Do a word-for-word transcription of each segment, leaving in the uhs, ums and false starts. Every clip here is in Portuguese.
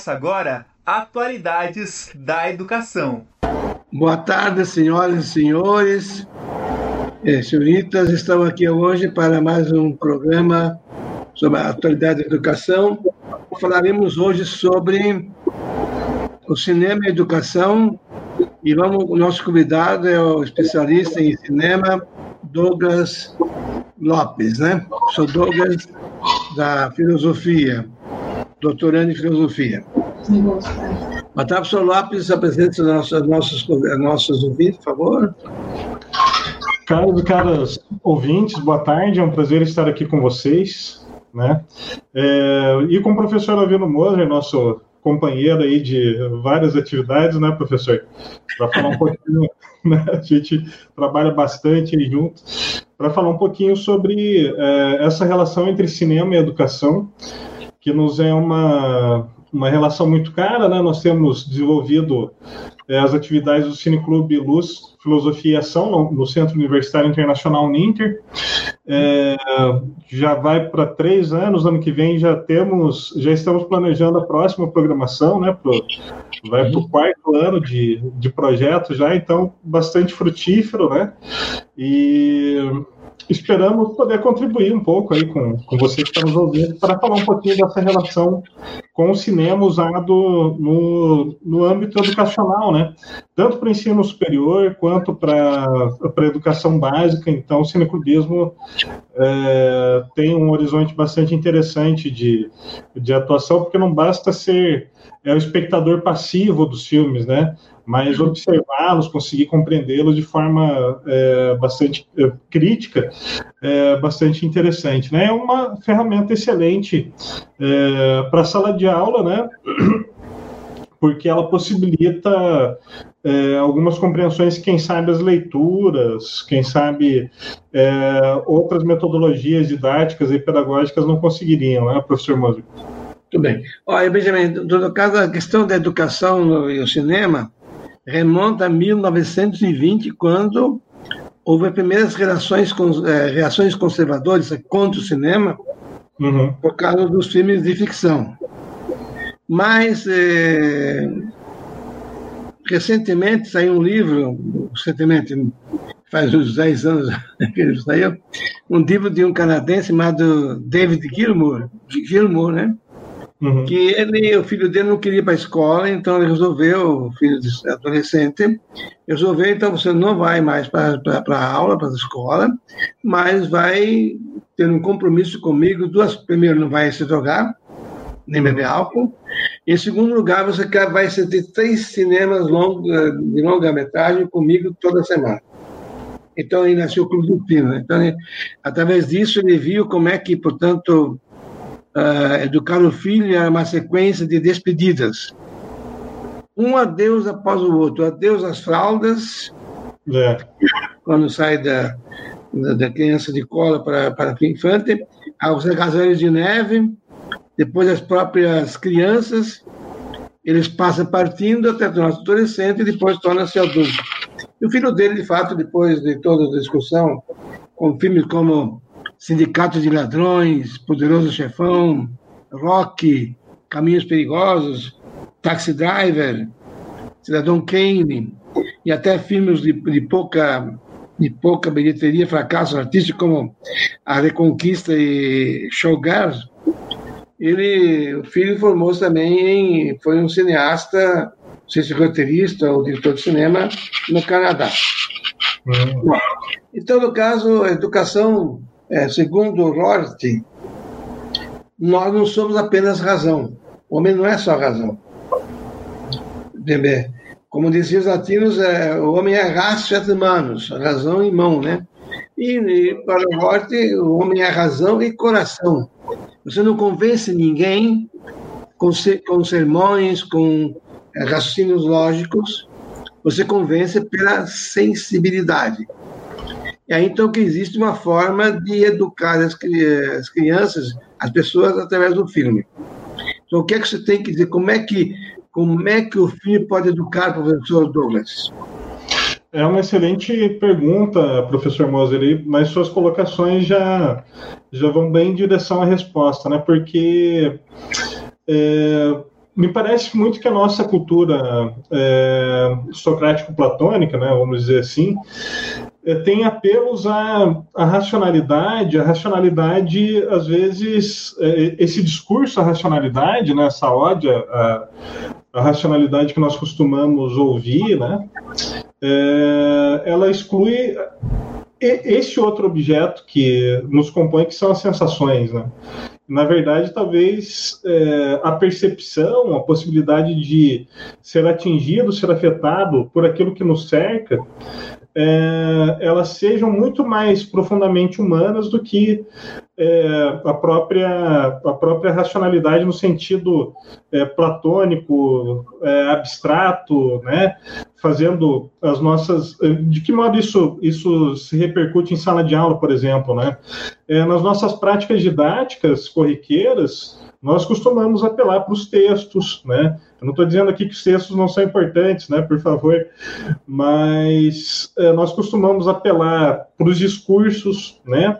Começa agora Atualidades da Educação. Boa tarde, senhoras e senhores. É, senhoritas, estamos aqui hoje para mais um programa sobre a atualidade da educação. Falaremos hoje sobre o cinema e a educação e vamos, o nosso convidado é o especialista em cinema, Douglas Lopes, né? Sou Douglas da Filosofia, doutorando em Filosofia. Boa tarde, professor Lopes, apresente os nossos, nossos, nossos ouvintes, por favor. Caros e caras ouvintes, boa tarde, é um prazer estar aqui com vocês, né? É, e com o professor Lavino Moser, nosso companheiro aí de várias atividades, né, professor? Para falar um pouquinho, né? A gente trabalha bastante aí junto, para falar um pouquinho sobre é, essa relação entre cinema e educação, que nos é uma, uma relação muito cara, né? Nós temos desenvolvido é, as atividades do Cineclube Luz, Filosofia e Ação, no, no Centro Universitário Internacional Uninter. É, já vai para três anos, ano que vem já temos, já estamos planejando a próxima programação, né? Pro, vai para o quarto ano de, de projeto já, então bastante frutífero, né? E esperamos poder contribuir um pouco aí com, com você que está nos ouvindo para falar um pouquinho dessa relação com o cinema usado no, no âmbito educacional, né? Tanto para o ensino superior quanto para a educação básica. Então, o cineclubismo é, tem um horizonte bastante interessante de, de atuação, porque não basta ser é, o espectador passivo dos filmes, né? Mas observá-los, conseguir compreendê-los de forma é, bastante é, crítica, é bastante interessante, né? É uma ferramenta excelente é, para a sala de aula, né? Porque ela possibilita é, algumas compreensões, quem sabe as leituras, quem sabe é, outras metodologias didáticas e pedagógicas não conseguiriam, né, professor Moser? Muito bem. Olha, Benjamin, no caso da questão da educação e o cinema, remonta a mil novecentos e vinte, quando houve as primeiras reações, é, reações conservadoras contra o cinema, uhum. por causa dos filmes de ficção. Mas, é, recentemente saiu um livro, recentemente, faz uns dez anos que ele saiu, um livro de um canadense chamado David Gilmour, Gilmour, né? Uhum. Que ele, o filho dele não queria ir para a escola, então ele resolveu, o filho adolescente, resolveu, então você não vai mais para a aula, para a escola, mas vai ter um compromisso comigo. Duas, primeiro, não vai se drogar, nem beber álcool. Em segundo lugar, você vai assistir três cinemas longos, de longa-metragem comigo toda semana. Então, aí nasceu o Clube do Pino. Então, ele, através disso, ele viu como é que, portanto, Uh, educar o filho é uma sequência de despedidas. Um adeus após o outro. Adeus às fraldas, é. quando sai da, da, da criança de cola para, para o infante, aos agasalhos de neve, depois as próprias crianças, eles passam partindo até o nosso adolescente e depois torna-se adulto. E o filho dele, de fato, depois de toda a discussão, com filmes como Sindicato de Ladrões, Poderoso Chefão, Rocky, Caminhos Perigosos, Taxi Driver, Cidadão Kane, e até filmes de, de, pouca, de pouca bilheteria, fracasso artístico, como A Reconquista e Showgirls. Ele, o filho formou-se também em, foi um cineasta, não sei se roteirista ou diretor de cinema, no Canadá. Uhum. Bom, então, no caso, a educação, É, segundo Rorty, nós não somos apenas razão. O homem não é só razão. Como diziam os latinos, é, o homem é ratio et manus, razão em mão, né? E, e para Rorty, o homem é razão e coração. Você não convence ninguém com, com sermões, com é, raciocínios lógicos, você convence pela sensibilidade. E aí, então, que existe uma forma de educar as, as crianças, as pessoas, através do filme. Então, o que é que você tem que dizer? Como é que, como é que o filme pode educar, professor Douglas? É uma excelente pergunta, professor Moser, mas suas colocações já, já vão bem em direção à resposta, né? Porque é, me parece muito que a nossa cultura é, socrático-platônica, né, vamos dizer assim, é, tem apelos à, à racionalidade. A racionalidade, às vezes, é, esse discurso à racionalidade, né, essa ode à, à racionalidade que nós costumamos ouvir, né, é, ela exclui esse outro objeto que nos compõe, que são as sensações, né? Na verdade, talvez é, a percepção, a possibilidade de ser atingido, ser afetado por aquilo que nos cerca, é, elas sejam muito mais profundamente humanas do que é, a, própria, a própria racionalidade no sentido é, platônico, é, abstrato, né? Fazendo as nossas... De que modo isso, isso se repercute em sala de aula, por exemplo, né? É, nas nossas práticas didáticas corriqueiras, nós costumamos apelar para os textos, né? Eu não estou dizendo aqui que os textos não são importantes, né? Por favor, mas é, nós costumamos apelar para os discursos, né?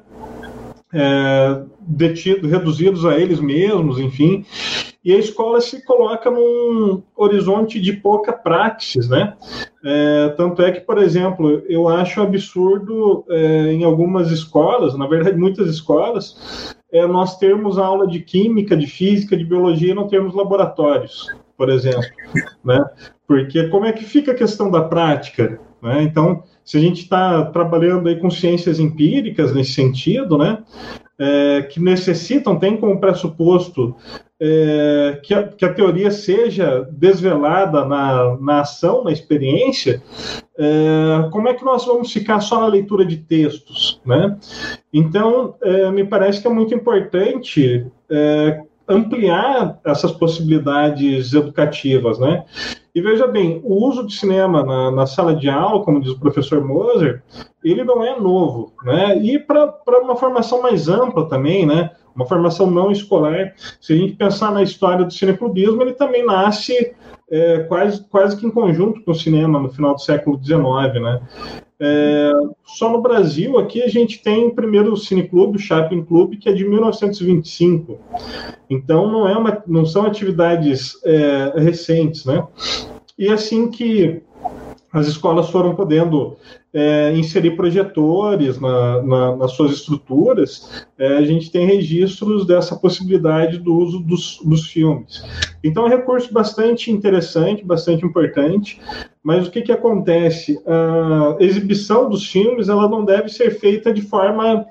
É, detidos, reduzidos a eles mesmos, enfim, e a escola se coloca num horizonte de pouca praxis, né? É, tanto é que, por exemplo, eu acho absurdo é, em algumas escolas, na verdade muitas escolas, é, nós termos aula de química, de física, de biologia e não termos laboratórios, por exemplo, né? Porque como é que fica a questão da prática, né? Então, se a gente está trabalhando aí com ciências empíricas nesse sentido, né, é, que necessitam, tem como pressuposto é, que, a, que a teoria seja desvelada na, na ação, na experiência, é, como é que nós vamos ficar só na leitura de textos, né? Então, é, me parece que é muito importante é, ampliar essas possibilidades educativas, né? E veja bem, o uso de cinema na, na sala de aula, como diz o professor Moser, ele não é novo, né? E para uma formação mais ampla também, né? Uma formação não escolar. Se a gente pensar na história do cineclubismo, ele também nasce é, quase, quase que em conjunto com o cinema no final do século dezenove, né? É, só no Brasil, aqui a gente tem o primeiro cineclube, o Chaplin Club, que é de mil novecentos e vinte e cinco. Então, não, é uma, não são atividades é, recentes, né? E assim que as escolas foram podendo é, inserir projetores na, na, nas suas estruturas, é, a gente tem registros dessa possibilidade do uso dos, dos filmes. Então, é um recurso bastante interessante, bastante importante, mas o que, que acontece? A exibição dos filmes, ela não deve ser feita de forma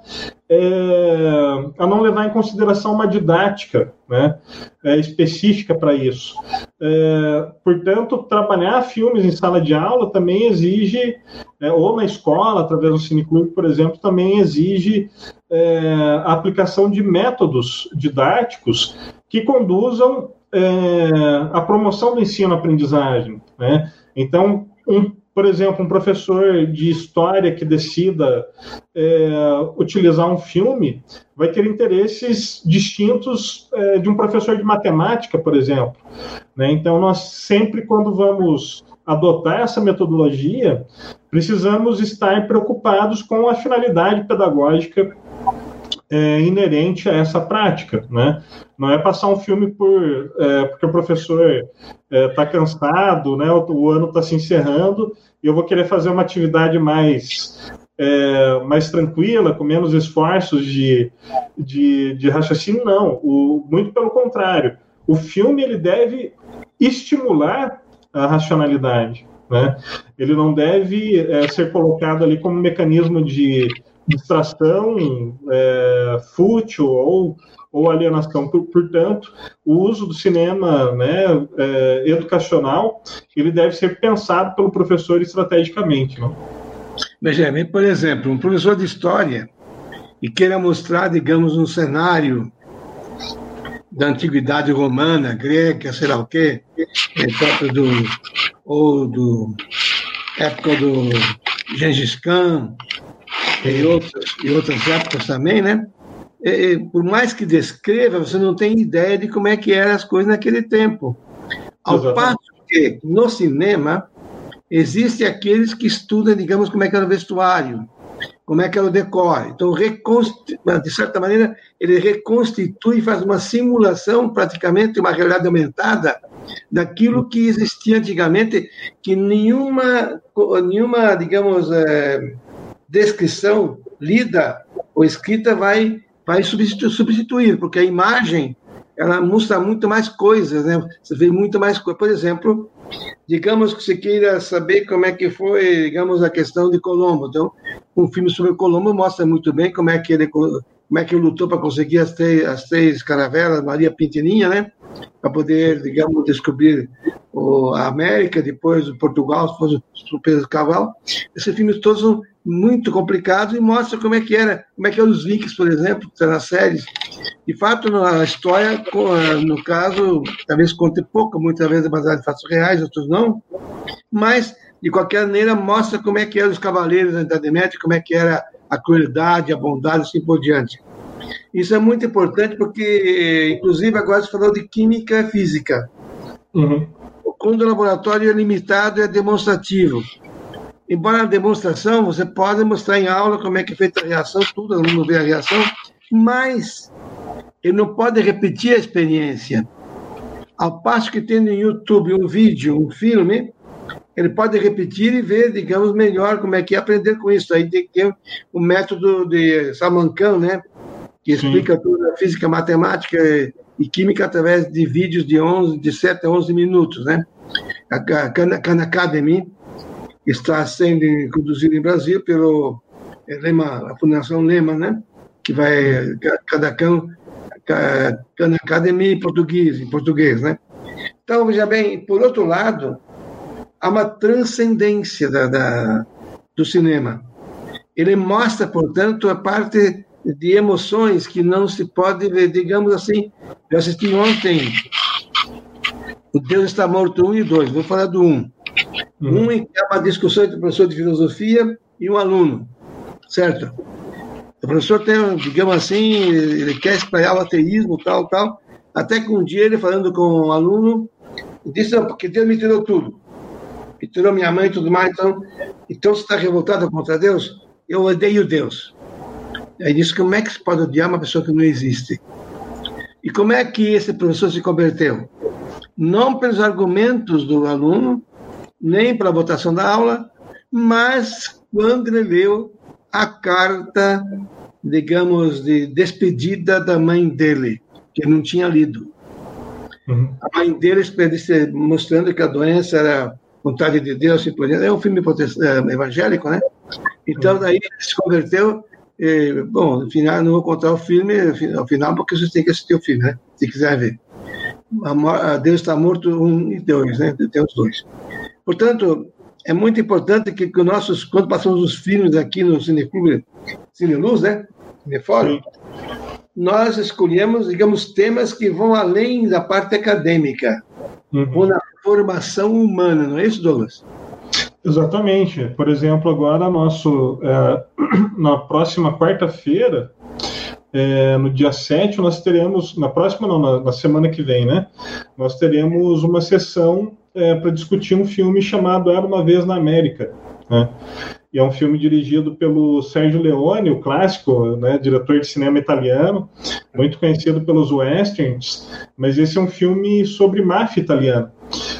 é, a não levar em consideração uma didática, né, é, específica para isso. É, portanto, trabalhar filmes em sala de aula também exige, é, ou na escola, através do cineclube, por exemplo, também exige é, a aplicação de métodos didáticos que conduzam é, à promoção do ensino-aprendizagem, né? Então, um, por exemplo, um professor de história que decida é, utilizar um filme vai ter interesses distintos é, de um professor de matemática, por exemplo, né? Então, nós sempre, quando vamos adotar essa metodologia, precisamos estar preocupados com a finalidade pedagógica é, inerente a essa prática, né? Não é passar um filme por, é, porque o professor está é, cansado, né? O, o ano está se encerrando e eu vou querer fazer uma atividade mais, é, mais tranquila, com menos esforços de, de, de raciocínio. Não, o, muito pelo contrário. O filme ele deve estimular a racionalidade, né? Ele não deve é, ser colocado ali como um mecanismo de distração é, fútil ou, ou alienação. Portanto, o uso do cinema, né, é, educacional, ele deve ser pensado pelo professor estrategicamente, não? Veja bem, por exemplo, um professor de história e queira mostrar, digamos, um cenário da antiguidade romana, grega, sei lá o quê, do, ou do época do Gengis Khan, e outras, e outras épocas também, né? E, por mais que descreva, você não tem ideia de como é que eram as coisas naquele tempo. Ao Exatamente. Passo que, no cinema, existem aqueles que estudam, digamos, como é que era o vestuário, como é que era o decor. Então, de certa maneira, ele reconstitui, faz uma simulação, praticamente uma realidade aumentada, daquilo que existia antigamente, que nenhuma, nenhuma digamos, é, descrição lida ou escrita vai, vai substitu- substituir, porque a imagem, ela mostra muito mais coisas, né? Você vê muito mais coisas. Por exemplo, digamos que você queira saber como é que foi, digamos, a questão de Colombo. Então, um filme sobre Colombo mostra muito bem como é que ele, como é que ele lutou para conseguir as três, as três caravelas, Maria Pintininha, né? Para poder, digamos, descobrir o, a América, depois o Portugal, depois o Pedro Cavalo. Esses filmes todos são muito complicados e mostram como é que era, como é que eram os Vikings, por exemplo, que está nas séries. De fato, a história, no caso, talvez conte pouco, muitas vezes é baseada em fatos reais, outros não, mas, de qualquer maneira, mostra como é que eram os cavaleiros da Idade Média, como é que era a crueldade, a bondade, assim por diante. Isso é muito importante porque, inclusive, agora você falou de química e física. Uhum. Quando o laboratório é limitado, é demonstrativo. Embora a demonstração, você pode mostrar em aula como é que é feita a reação, tudo, o aluno vê a reação, mas ele não pode repetir a experiência. Ao passo que tem no YouTube um vídeo, um filme, ele pode repetir e ver, digamos, melhor como é que é aprender com isso. Aí tem que ter o método de Samancão, né? Que explica Sim. toda a física, matemática e química através de vídeos de, onze, de sete a onze minutos, né? A Khan Academy está sendo conduzida em Brasil pelo Lema, a Fundação Lema, né? Que vai cada Khan Academy em português, em português, né? Então, veja bem, por outro lado, há uma transcendência da, da, do cinema. Ele mostra, portanto, a parte de emoções que não se pode ver, digamos assim. Eu assisti ontem O Deus Está Morto um e dois, vou falar do um. Uhum. Um é uma discussão entre o professor de filosofia e um aluno, certo? O professor tem, digamos assim, ele quer espalhar o ateísmo, tal, tal, até que um dia ele, falando com o aluno, disse, não, porque Deus me tirou tudo. Me tirou minha mãe e tudo mais, então, então você está revoltado contra Deus? Eu odeio Deus. Aí disse, como é que se pode odiar uma pessoa que não existe? E como é que esse professor se converteu? Não pelos argumentos do aluno, nem pela votação da aula, mas quando ele leu a carta, digamos, de despedida da mãe dele, que ele não tinha lido. Uhum. A mãe dele mostrando que a doença era vontade de Deus, assim por diante. É um filme evangélico, né? Então, daí ele se converteu. E, bom, no final, não vou contar o filme, ao final, porque vocês têm que assistir o filme, né? Se quiser ver. A Deus Está Morto um e dois, né? Tem os dois. Portanto, é muito importante que, que nossos, quando passamos os filmes aqui no Cineclube, Cineluz, né? Cinefórum, nós escolhemos, digamos, temas que vão além da parte acadêmica, uhum. ou na formação humana, não é isso, Douglas? Exatamente. Por exemplo, agora, nosso, é, na próxima quarta-feira, é, no dia sete, nós teremos, na próxima não, na, na semana que vem, né? Nós teremos uma sessão é, para discutir um filme chamado Era Uma Vez na América, né? E é um filme dirigido pelo Sergio Leone, o clássico, né, diretor de cinema italiano, muito conhecido pelos westerns, mas esse é um filme sobre máfia italiana.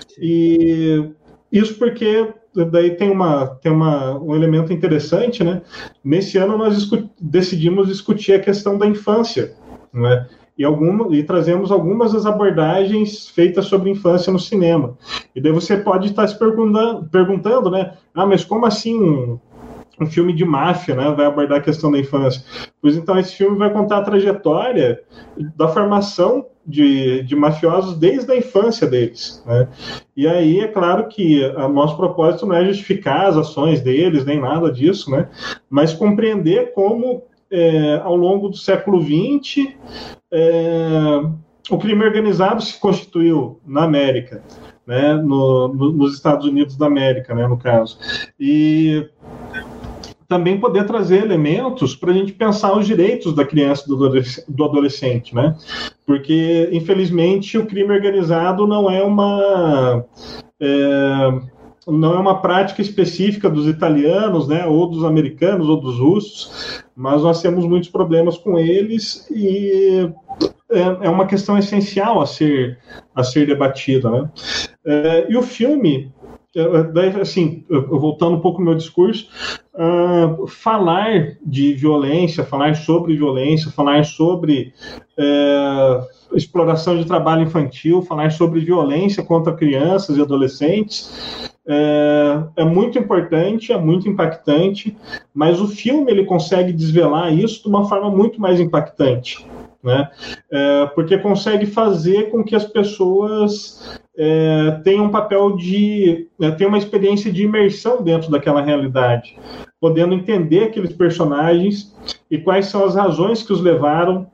E isso porque daí tem, uma, tem uma, um elemento interessante, né? Nesse ano nós discu- decidimos discutir a questão da infância, né? E, alguma, e trazemos algumas das abordagens feitas sobre infância no cinema. E daí você pode estar se perguntando, perguntando, né? Ah, mas como assim um, um filme de máfia, né, vai abordar a questão da infância? Pois então, esse filme vai contar a trajetória da formação de, de mafiosos desde a infância deles, né? E aí, é claro que o nosso propósito não é justificar as ações deles, nem nada disso, né? Mas compreender como, é, ao longo do século vinte, é, o crime organizado se constituiu na América, né? No, no, nos Estados Unidos da América, né, no caso. E também poder trazer elementos para a gente pensar os direitos da criança e do adolescente, né? Porque, infelizmente, o crime organizado não é uma... É, não é uma prática específica dos italianos, né, ou dos americanos, ou dos russos, mas nós temos muitos problemas com eles e é, é uma questão essencial a ser, a ser debatida, né? É, e o filme, assim, voltando um pouco ao meu discurso, uh, falar de violência, falar sobre violência, falar sobre uh, exploração de trabalho infantil, falar sobre violência contra crianças e adolescentes é, é muito importante, é muito impactante, mas o filme ele consegue desvelar isso de uma forma muito mais impactante, né? É, porque consegue fazer com que as pessoas é, tenham um papel de... É, tenham uma experiência de imersão dentro daquela realidade, podendo entender aqueles personagens e quais são as razões que os levaram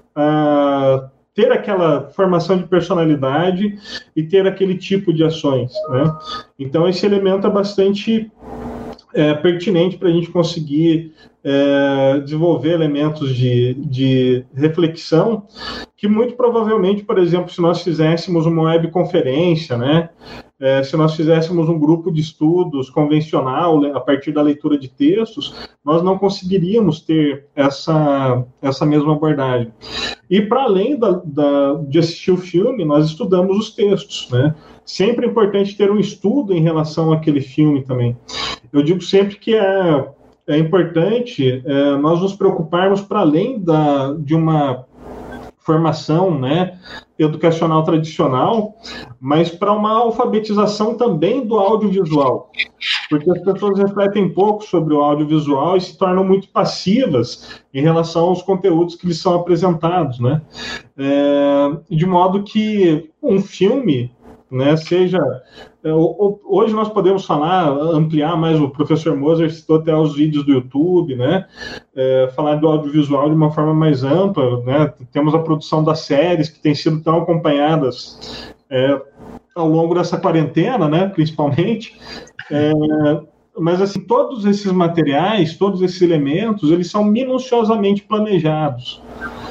a ter aquela formação de personalidade e ter aquele tipo de ações, né? Então, esse elemento é bastante é, pertinente para a gente conseguir é, desenvolver elementos de, de reflexão que muito provavelmente, por exemplo, se nós fizéssemos uma webconferência, né, é, se nós fizéssemos um grupo de estudos convencional a partir da leitura de textos, nós não conseguiríamos ter essa, essa mesma abordagem. E para além da, da, de assistir o filme, nós estudamos os textos, né? Sempre é importante ter um estudo em relação àquele filme também. Eu digo sempre que é, é importante é, nós nos preocuparmos para além da, de uma formação, né, educacional tradicional, mas para uma alfabetização também do audiovisual, porque as pessoas refletem pouco sobre o audiovisual e se tornam muito passivas em relação aos conteúdos que lhes são apresentados, né? É, de modo que um filme, né, seja... Hoje nós podemos falar, ampliar mais, o professor Moser citou até os vídeos do YouTube, né, é, falar do audiovisual de uma forma mais ampla, né, temos a produção das séries que têm sido tão acompanhadas é, ao longo dessa quarentena, né, principalmente, é, mas assim, todos esses materiais, todos esses elementos, eles são minuciosamente planejados.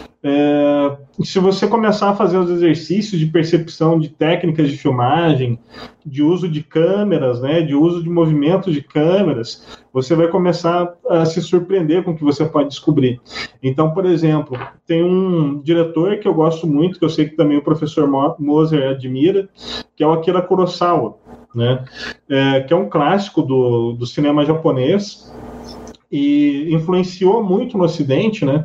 É, se você começar a fazer os exercícios de percepção de técnicas de filmagem, de uso de câmeras, né, de uso de movimentos de câmeras, você vai começar a se surpreender com o que você pode descobrir. Então, por exemplo, tem um diretor que eu gosto muito, que eu sei que também o professor Moser admira, que é o Akira Kurosawa, né, é, que é um clássico do, do cinema japonês e influenciou muito no Ocidente, né?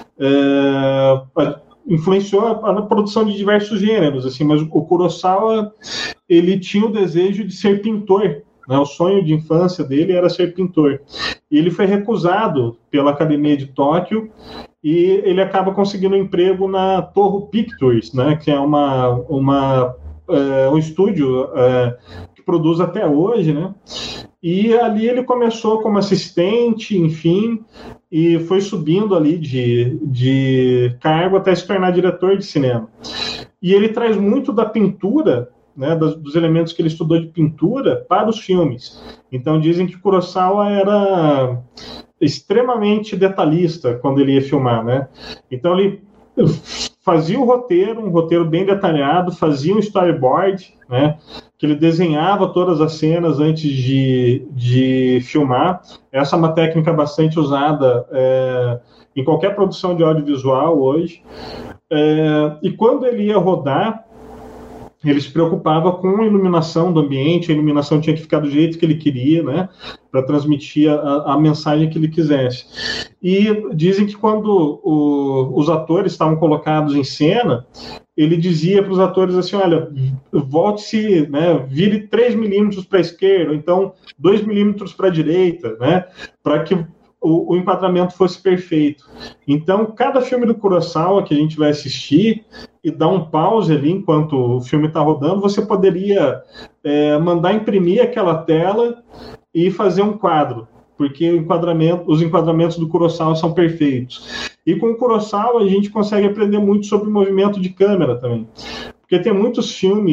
É, influenciou a, a produção de diversos gêneros, assim, mas o Kurosawa, ele tinha o desejo de ser pintor, né? O sonho de infância dele era ser pintor, e ele foi recusado pela Academia de Tóquio e ele acaba conseguindo um emprego na Toho Pictures, né? Que é uma, uma, é, um estúdio é, que produz até hoje, né? E ali ele começou como assistente, enfim, e foi subindo ali de, de cargo até se tornar diretor de cinema. E ele traz muito da pintura, né, dos, dos elementos que ele estudou de pintura para os filmes. Então dizem que Kurosawa era extremamente detalhista quando ele ia filmar, né? Então ele fazia o roteiro, um roteiro bem detalhado, fazia um storyboard, né, que ele desenhava todas as cenas antes de, de filmar. Essa é uma técnica bastante usada é, em qualquer produção de audiovisual hoje. É, e quando ele ia rodar, ele se preocupava com a iluminação do ambiente, a iluminação tinha que ficar do jeito que ele queria, né, para transmitir a, a mensagem que ele quisesse. E dizem que quando o, os atores estavam colocados em cena, ele dizia para os atores assim, olha, volte-se, né, vire três milímetros para a esquerda, ou então dois milímetros para a direita, né, para que o, o enquadramento fosse perfeito. Então, cada filme do Kurosawa que a gente vai assistir e dar um pause ali enquanto o filme está rodando, você poderia é, mandar imprimir aquela tela e fazer um quadro, porque o enquadramento, os enquadramentos do Kurosawa são perfeitos. E com o Kurosawa a gente consegue aprender muito sobre o movimento de câmera também, porque tem muitos filmes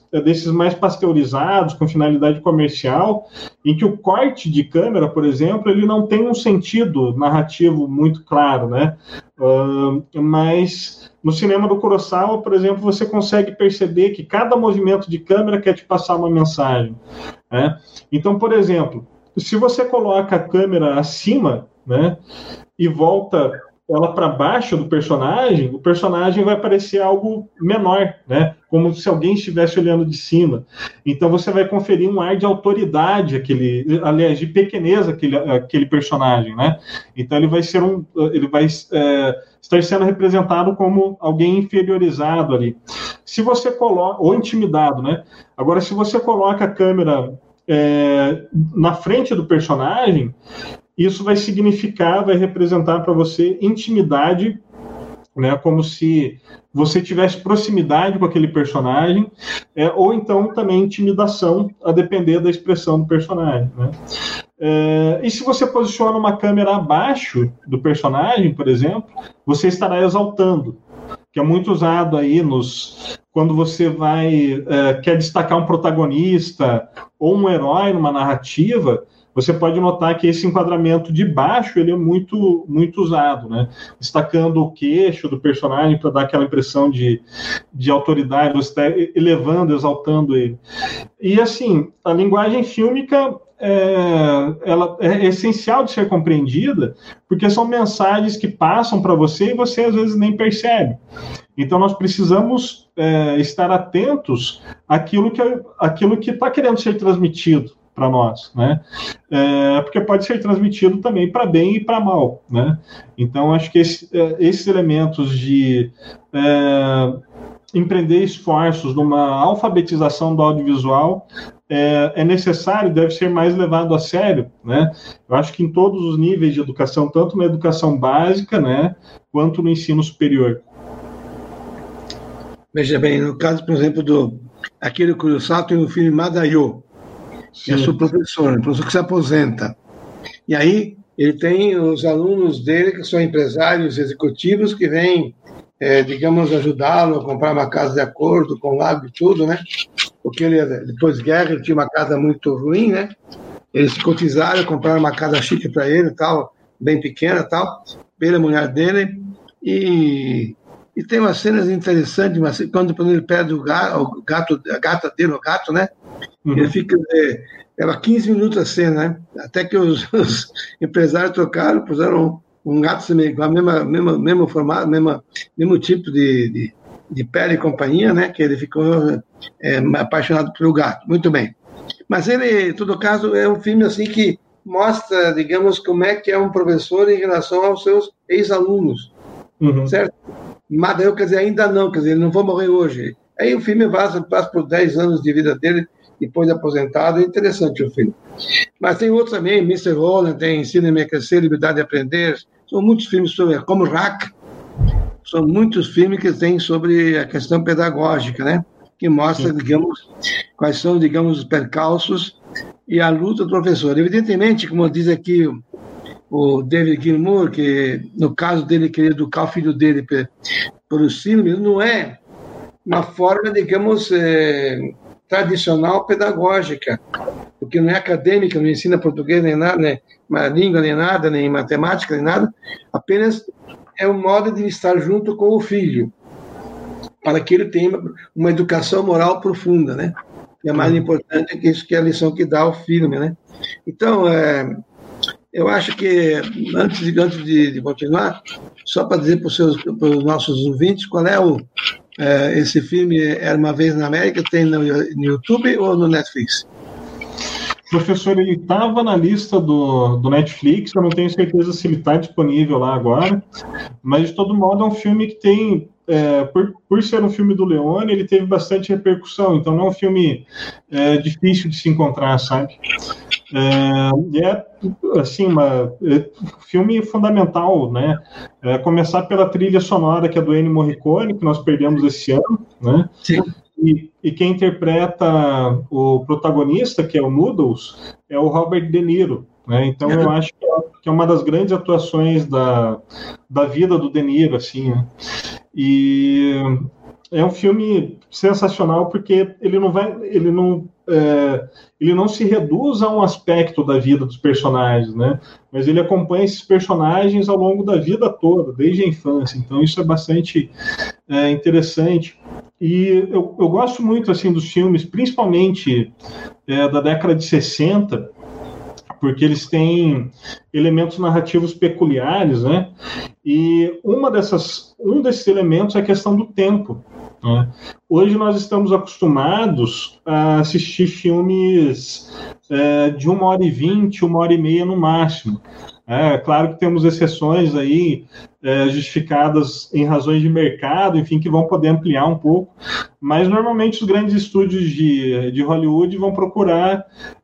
desses mais pasteurizados, com finalidade comercial, em que o corte de câmera, por exemplo, ele não tem um sentido narrativo muito claro, né? Uh, mas no cinema do Kurosawa, por exemplo, você consegue perceber que cada movimento de câmera quer te passar uma mensagem, né? Então, por exemplo, se você coloca a câmera acima, né, e volta ela para baixo do personagem, o personagem vai parecer algo menor, né? Como se alguém estivesse olhando de cima. Então você vai conferir um ar de autoridade, aquele, aliás, de pequeneza aquele, aquele personagem, né? Então ele vai ser um, ele vai é, estar sendo representado como alguém inferiorizado ali. Se você coloca, ou intimidado, né? Agora, se você coloca a câmera é, na frente do personagem, isso vai significar, vai representar para você intimidade, né, como se você tivesse proximidade com aquele personagem, é, ou então também intimidação, a depender da expressão do personagem, né? É, e se você posiciona uma câmera abaixo do personagem, por exemplo, você estará exaltando, que é muito usado aí nos, quando você vai é, quer destacar um protagonista ou um herói numa narrativa. Você pode notar que esse enquadramento de baixo ele é muito, muito usado, né? Destacando o queixo do personagem para dar aquela impressão de, de autoridade, você está elevando, exaltando ele. E assim, a linguagem fílmica é, ela é essencial de ser compreendida, porque são mensagens que passam para você e você às vezes nem percebe. Então nós precisamos é, estar atentos àquilo que àquilo que está querendo ser transmitido para nós, né? É, porque pode ser transmitido também para bem e para mal, né? Então acho que esse, esses elementos de é, empreender esforços numa alfabetização do audiovisual é, é necessário, deve ser mais levado a sério, né? Eu acho que em todos os níveis de educação, tanto na educação básica, né, quanto no ensino superior. Veja bem, no caso, por exemplo, do aquele Kurosawa tem o filme Madayo, que é seu professor, um professor que se aposenta. E aí ele tem os alunos dele, que são empresários executivos, que vêm, é, digamos, ajudá-lo a comprar uma casa de acordo com o lago e tudo, né? Porque ele, depois da guerra, ele tinha uma casa muito ruim, né? Eles se cotizaram, compraram uma casa chique para ele, tal, bem pequena, tal, pela mulher dele. E, e tem umas cenas interessantes, mas quando ele perde o gato, o gato, a gata dele, o gato, né? Uhum. Ele fica, é, era quinze minutos a cena, né? Até que os, os empresários trocaram, puseram um, um gato com a mesma, mesma, mesmo formato, mesma, mesmo tipo de, de, de pele e companhia, né? Que ele ficou é, apaixonado pelo gato. Muito bem. Mas ele, em todo caso, é um filme assim que mostra, digamos, como é que é um professor em relação aos seus ex-alunos, uhum. Certo? Mas eu, quer dizer, ainda não, quer dizer, ele não vai morrer hoje. Aí o filme passa, passa por dez anos de vida dele, depois de aposentado. É interessante o filme. Mas tem outros também, mister Holland, tem Ensina-me a Crescer, Liberdade de Aprender. São muitos filmes sobre, como Rack, são muitos filmes que tem sobre a questão pedagógica, né? Que mostra, digamos, quais são, digamos, os percalços e a luta do professor. Evidentemente, como diz aqui o, o David Gilmour, que no caso dele querer educar o filho dele pelo cinema, não é uma forma, digamos, é, tradicional pedagógica, porque não é acadêmica, não ensina português nem nada, nem uma língua nem nada, nem matemática nem nada, apenas é um modo de estar junto com o filho, para que ele tenha uma educação moral profunda, né? E é mais importante que isso, que é a lição que dá o filme, né? Então, é, eu acho que, antes de, antes de, de continuar, só para dizer para os seus, para os nossos ouvintes, qual é o, é, esse filme, Era Uma Vez na América, tem no, no YouTube ou no Netflix? Professor, ele estava na lista do, do Netflix, eu não tenho certeza se ele está disponível lá agora, mas de todo modo é um filme que tem, é, por, por ser um filme do Leone, ele teve bastante repercussão, então não é um filme é, difícil de se encontrar, sabe? É, e é, assim, uma, é, filme fundamental, né? É, começar pela trilha sonora, que é do Ennio Morricone, que nós perdemos esse ano, né? Sim. E, e quem interpreta o protagonista, que é o Noodles, é o Robert De Niro, né? Então eu acho que é, que é uma das grandes atuações da, da vida do De Niro, assim, né? E é um filme sensacional porque ele não vai, ele não, é, ele não se reduz a um aspecto da vida dos personagens, né? Mas ele acompanha esses personagens ao longo da vida toda, desde a infância. Então isso é bastante é, interessante. E eu, eu gosto muito assim dos filmes, principalmente é, da década de sessenta, porque eles têm elementos narrativos peculiares, né? E uma dessas, um desses elementos é a questão do tempo, né? Hoje nós estamos acostumados a assistir filmes é, de uma hora e vinte, uma hora e meia no máximo. É claro que temos exceções aí é, justificadas em razões de mercado, enfim, que vão poder ampliar um pouco, mas normalmente os grandes estúdios de, de Hollywood vão procurar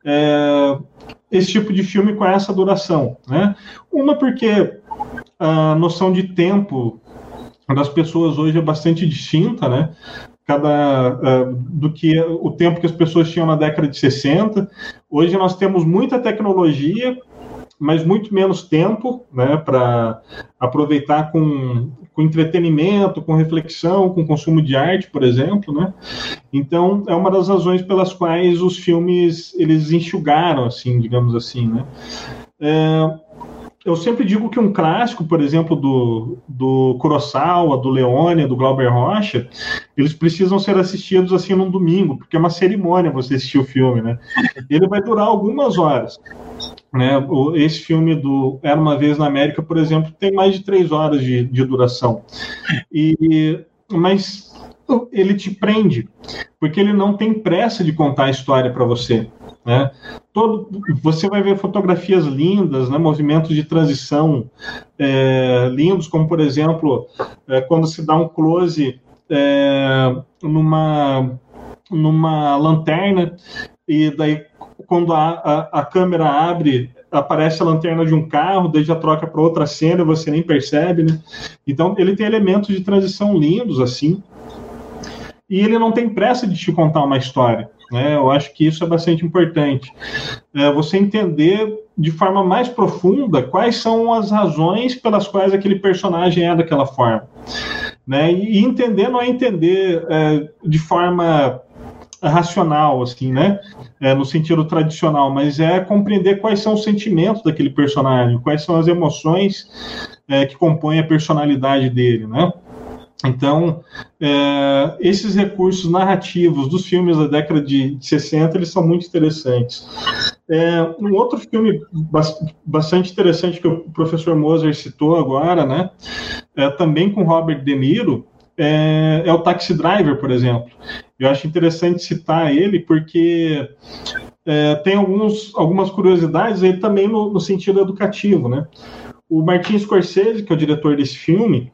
é, esse tipo de filme com essa duração, né? Uma porque a noção de tempo das pessoas hoje é bastante distinta, né? Cada, uh, do que o tempo que as pessoas tinham na década de sessenta. Hoje nós temos muita tecnologia, mas muito menos tempo, né, para aproveitar com, com entretenimento, com reflexão, com consumo de arte, por exemplo, né? Então é uma das razões pelas quais os filmes eles enxugaram, assim, digamos assim, né? É, eu sempre digo que um clássico, por exemplo, do, do Kurosawa, do Leone, do Glauber Rocha, eles precisam ser assistidos assim num domingo, porque é uma cerimônia você assistir o filme, né? Ele vai durar algumas horas, né? Esse filme do Era Uma Vez na América, por exemplo, tem mais de três horas de, de duração. E, mas ele te prende, porque ele não tem pressa de contar a história para você, né? Todo, você vai ver fotografias lindas, né, movimentos de transição é, lindos, como por exemplo é, quando se dá um close é, numa, numa lanterna e daí quando a, a, a câmera abre aparece a lanterna de um carro, daí já troca para outra cena e você nem percebe, né? Então ele tem elementos de transição lindos assim, e ele não tem pressa de te contar uma história. É, eu acho que isso é bastante importante. É, você entender de forma mais profunda quais são as razões pelas quais aquele personagem é daquela forma. Né? E entender não é entender é, de forma racional, assim, né? É, no sentido tradicional, mas é compreender quais são os sentimentos daquele personagem, quais são as emoções é, que compõem a personalidade dele, né? Então, é, esses recursos narrativos dos filmes da década de sessenta, eles são muito interessantes. É, um outro filme bastante interessante que o professor Moser citou agora, né, é, também com Robert De Niro, é, é o Taxi Driver, por exemplo. Eu acho interessante citar ele porque é, tem alguns, algumas curiosidades aí também no, no sentido educativo, né? O Martin Scorsese, que é o diretor desse filme,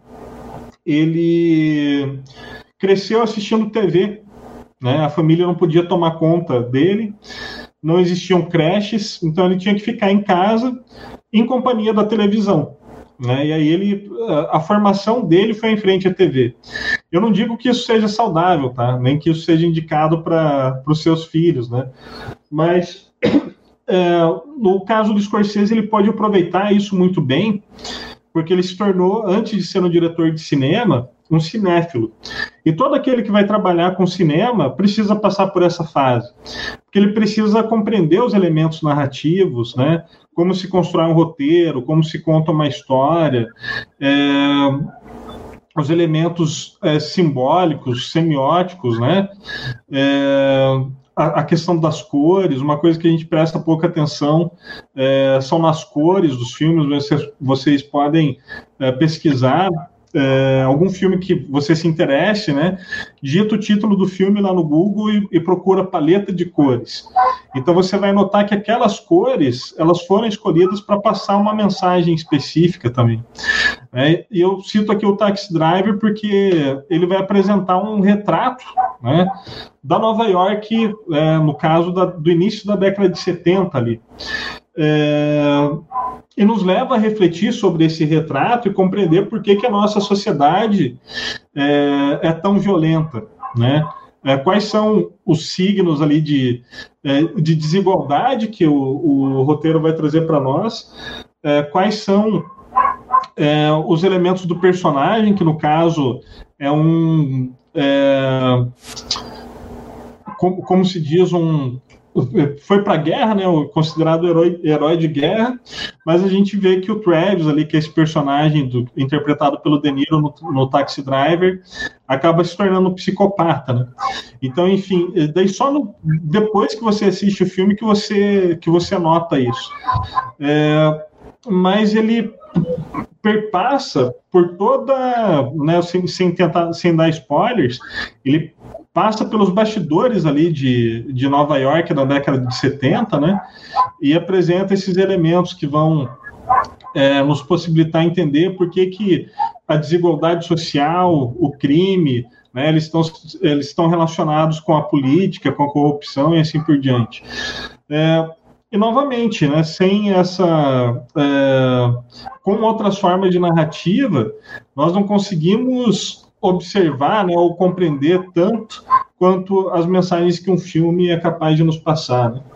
ele cresceu assistindo T V, né? A família não podia tomar conta dele, não existiam creches, então ele tinha que ficar em casa em companhia da televisão, né? E aí ele, a, a formação dele foi em frente à T V. Eu não digo que isso seja saudável, tá? Nem que isso seja indicado para os seus filhos, né? Mas é, no caso do Scorsese, ele pode aproveitar isso muito bem, porque ele se tornou, antes de ser um diretor de cinema, um cinéfilo. E todo aquele que vai trabalhar com cinema precisa passar por essa fase, porque ele precisa compreender os elementos narrativos, né? Como se constrói um roteiro, como se conta uma história, é, os elementos é, simbólicos, semióticos, né? É, a questão das cores, uma coisa que a gente presta pouca atenção é, são nas cores dos filmes. Vocês, vocês podem é, pesquisar é, algum filme que você se interesse, né? Digita o título do filme lá no Google e, e procura paleta de cores. Então você vai notar que aquelas cores, elas foram escolhidas para passar uma mensagem específica também. É, e eu cito aqui o Taxi Driver porque ele vai apresentar um retrato, né, da Nova York, é, no caso da, do início da década de setenta ali. É, e nos leva a refletir sobre esse retrato e compreender por que, que a nossa sociedade é, é tão violenta, né? É, quais são os signos ali de, é, de desigualdade que o, o roteiro vai trazer para nós, é, quais são é, os elementos do personagem, que no caso é um, é, como, como se diz, um foi para a guerra, né, considerado herói, herói de guerra, mas a gente vê que o Travis ali, que é esse personagem do, interpretado pelo De Niro no, no Taxi Driver, acaba se tornando um psicopata, né? Então, enfim, daí só no, depois que você assiste o filme que você, que você nota isso. É, mas ele perpassa por toda, né, sem, sem tentar, sem dar spoilers, ele passa pelos bastidores ali de, de Nova York da década de setenta, né, e apresenta esses elementos que vão é, nos possibilitar entender por que, que a desigualdade social, o crime, né, eles estão, eles estão relacionados com a política, com a corrupção e assim por diante. É, e, novamente, né, sem essa... É, com outras formas de narrativa, nós não conseguimos observar, né, ou compreender tanto quanto as mensagens que um filme é capaz de nos passar, né?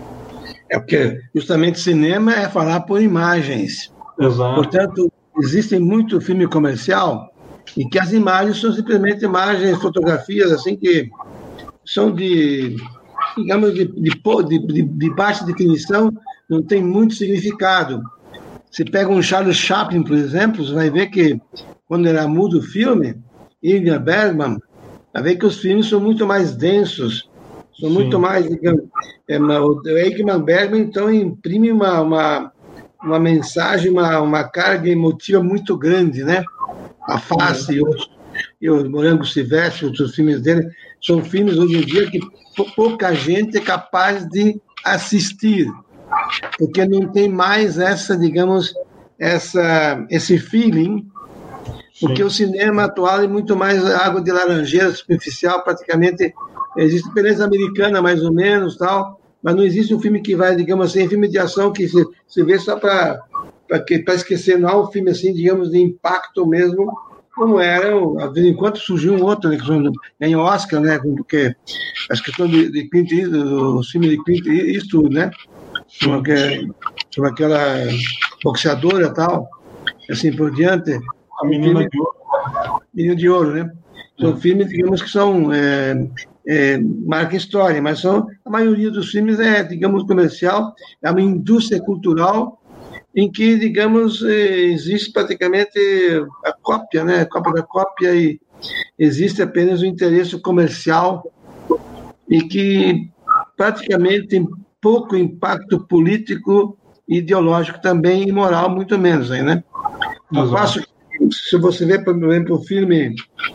É porque justamente cinema é falar por imagens. Exato. Portanto, existe muito filme comercial em que as imagens são simplesmente imagens, fotografias assim que são de, digamos, de, de, de, de baixa definição, não tem muito significado. Se pega um Charles Chaplin, por exemplo, você vai ver que quando era mudo o filme, Ingmar Bergman, vai ver que os filmes são muito mais densos, são Sim. muito mais, digamos, é, o Ingmar Bergman, então, imprime uma, uma, uma mensagem, uma, uma carga emotiva muito grande, né? A Face e os, e o Morango Silvestre, os filmes dele, são filmes hoje em dia que pouca gente é capaz de assistir, porque não tem mais essa, digamos, essa, esse feeling. Porque Sim. o cinema atual é muito mais água de laranjeira superficial, praticamente. Existe beleza americana, mais ou menos, tal, mas não existe um filme que vai, digamos assim, filme de ação que se, se vê só para esquecer, não é um filme, assim, digamos, de impacto mesmo, como era, de vez em quando surgiu um outro, né, que ganhou Oscar, né, porque as questões de, de Clint Eastwood, os filmes de Clint Eastwood, né, sobre, sobre aquela boxeadora e tal, assim por diante. A Menina filme, de Ouro. Menina de Ouro, né? São é. filmes, digamos, que são é, é, marca história, mas são, a maioria dos filmes é, digamos, comercial, é uma indústria cultural em que, digamos, é, existe praticamente a cópia, né? A cópia da cópia, e existe apenas o interesse comercial e que praticamente tem pouco impacto político e ideológico também, e moral muito menos aí, né? Eu faço Se você vê, por exemplo, o filme,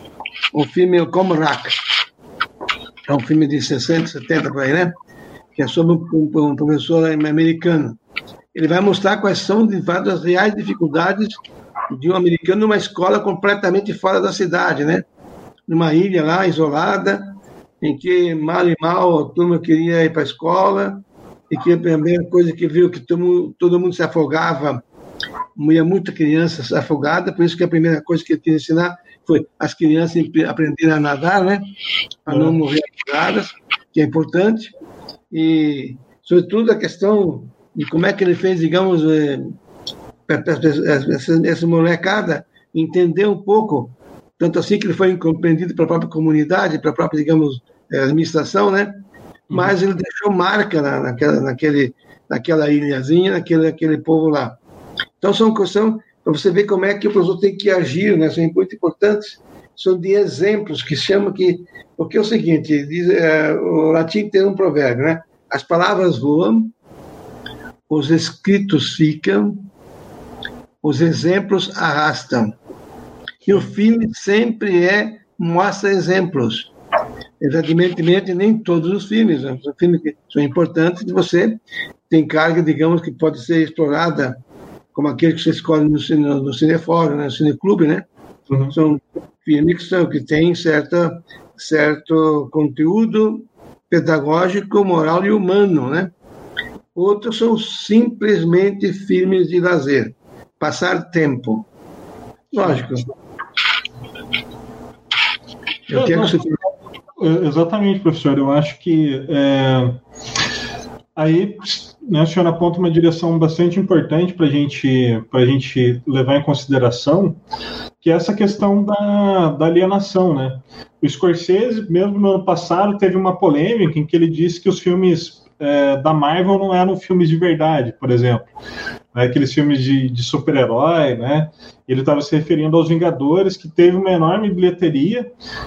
o filme Comrack, é um filme de sessenta, setenta, por aí, né? Que é sobre um, um professor americano. Ele vai mostrar quais são de fato as reais dificuldades de um americano numa escola completamente fora da cidade, né? Numa ilha lá, isolada, em que mal e mal a turma queria ir para a escola, e que a primeira coisa que viu que todo, todo mundo se afogava, ia muita criança afogada, por isso que a primeira coisa que ele queria ensinar foi as crianças aprenderem a nadar, né? Para não morrer afogadas, que é importante. E, sobretudo, a questão de como é que ele fez, digamos, essa, essa molecada entender um pouco, tanto assim que ele foi incompreendido pela própria comunidade, pela própria, digamos, administração, né? Mas ele deixou marca na, naquela, naquele, naquela ilhazinha, naquele, naquele povo lá. Então, são questões para você ver como é que o professor tem que agir, né? São muito importantes, são de exemplos que chamam que... Porque é o seguinte, diz, é, o latim tem um provérbio, né? As palavras voam, os escritos ficam, os exemplos arrastam. E o filme sempre é mostra exemplos. Evidentemente, nem todos os filmes, né? São filmes que são importantes, e você tem carga, digamos, que pode ser explorada, como aquele que você escolhe no, cine, no Cinefórum, né? No Cineclube, né? Uhum. São filmes que, são, que têm certa, certo conteúdo pedagógico, moral e humano, né? Outros são simplesmente filmes de lazer, passar tempo. Lógico. Eu quero que você... Exatamente, professor. Eu acho que é... aí, né, o senhor aponta uma direção bastante importante para gente, a gente levar em consideração, que é essa questão da, da alienação, né? O Scorsese, mesmo no ano passado, teve uma polêmica em que ele disse que os filmes é, da Marvel não eram filmes de verdade, por exemplo. Né? Aqueles filmes de, de super-herói, né? Ele estava se referindo aos Vingadores, que teve uma enorme bilheteria,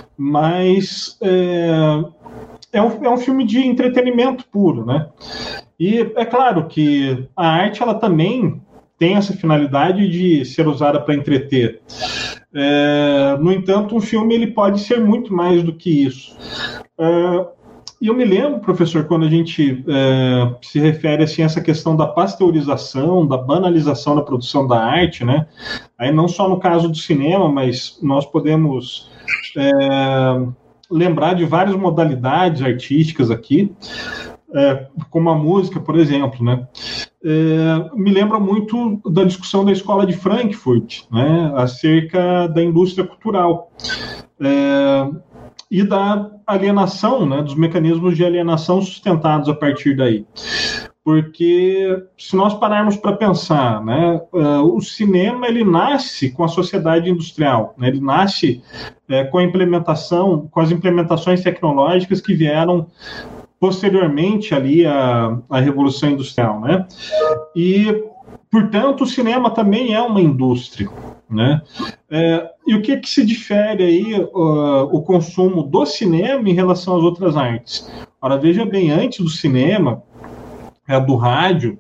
mas é, é, um, é um filme de entretenimento puro, né? E é claro que a arte, ela também tem essa finalidade de ser usada para entreter. É, no entanto, um filme ele pode ser muito mais do que isso. É, e eu me lembro, professor, quando a gente é, se refere assim, a essa questão da pasteurização, da banalização da produção da arte, né? Aí não só no caso do cinema, mas nós podemos é, lembrar de várias modalidades artísticas aqui, é, como a música, por exemplo, né? É, me lembra muito da discussão da Escola de Frankfurt, né, acerca da indústria cultural é, e da alienação, né, dos mecanismos de alienação sustentados a partir daí. Porque se nós pararmos para pensar, né, uh, o cinema ele nasce com a sociedade industrial, né, ele nasce uh, com a implementação, com as implementações tecnológicas que vieram posteriormente ali à, à Revolução Industrial, né? E, portanto, o cinema também é uma indústria, né? É, e o que, que se difere aí uh, o consumo do cinema em relação às outras artes? Ora, veja bem, antes do cinema, é, do rádio,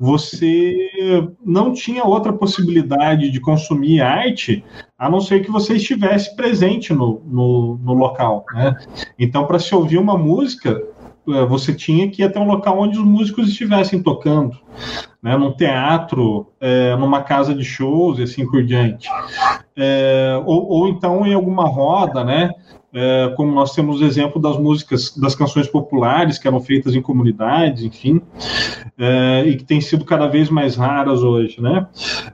você não tinha outra possibilidade de consumir arte a não ser que você estivesse presente no, no, no local, né? Então, para se ouvir uma música, você tinha que ir até um local onde os músicos estivessem tocando, né, num teatro, é, numa casa de shows e assim por diante. É, ou, ou então em alguma roda, né, é, como nós temos o exemplo das músicas, das canções populares que eram feitas em comunidades, enfim, é, e que têm sido cada vez mais raras hoje, né.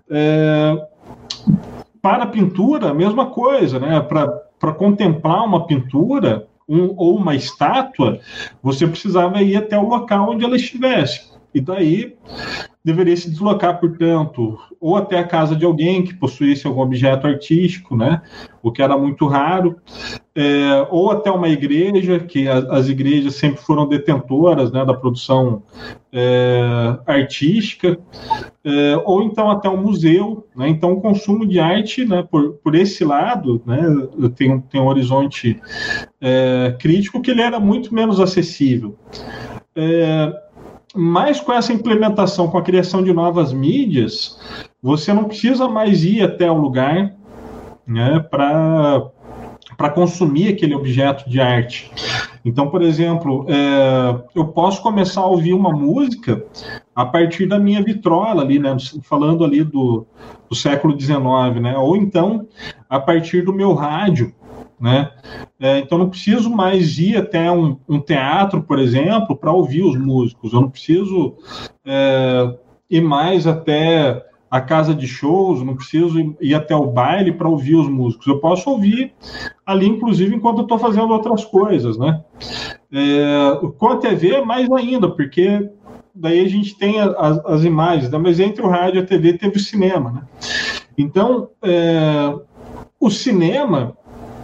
É, para a pintura, a mesma coisa, né, para para contemplar uma pintura, Um, ou uma estátua, você precisava ir até o local onde ela estivesse. E daí deveria se deslocar, portanto, ou até a casa de alguém que possuísse algum objeto artístico, né? O que era muito raro, é, ou até uma igreja, que a, as igrejas sempre foram detentoras, né, da produção é, artística, é, ou então até um museu, né? Então o consumo de arte, né, por, por esse lado, né, tem, tem um horizonte é, crítico que ele era muito menos acessível. É, mas com essa implementação, com a criação de novas mídias, você não precisa mais ir até o lugar, né, para para consumir aquele objeto de arte. Então, por exemplo, é, eu posso começar a ouvir uma música a partir da minha vitrola ali, né, falando ali do, do século dezenove, né, ou então a partir do meu rádio, né? É, então não preciso mais ir até um, um teatro, por exemplo, para ouvir os músicos. Eu não preciso é, ir mais até a casa de shows, eu não preciso ir, ir até o baile para ouvir os músicos. Eu posso ouvir ali, inclusive, enquanto eu estou fazendo outras coisas, né? É, com a T V, mais ainda, porque daí a gente tem as, as imagens, né? Mas entre o rádio e a T V teve o cinema, né? Então, é, o cinema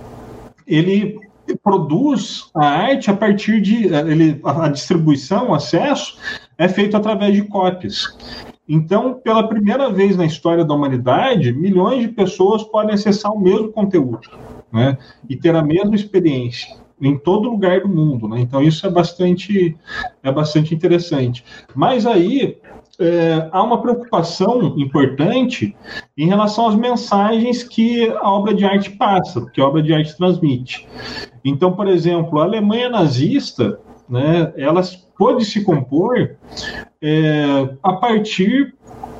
ele produz a arte a partir de... Ele, a distribuição, o acesso, é feito através de cópias. Então, pela primeira vez na história da humanidade, milhões de pessoas podem acessar o mesmo conteúdo, né, e ter a mesma experiência em todo lugar do mundo, né? Então, isso é bastante, é bastante interessante. Mas aí... É, há uma preocupação importante em relação às mensagens que a obra de arte passa, que a obra de arte transmite. Então, por exemplo, a Alemanha nazista, né, ela pôde se compor é, a partir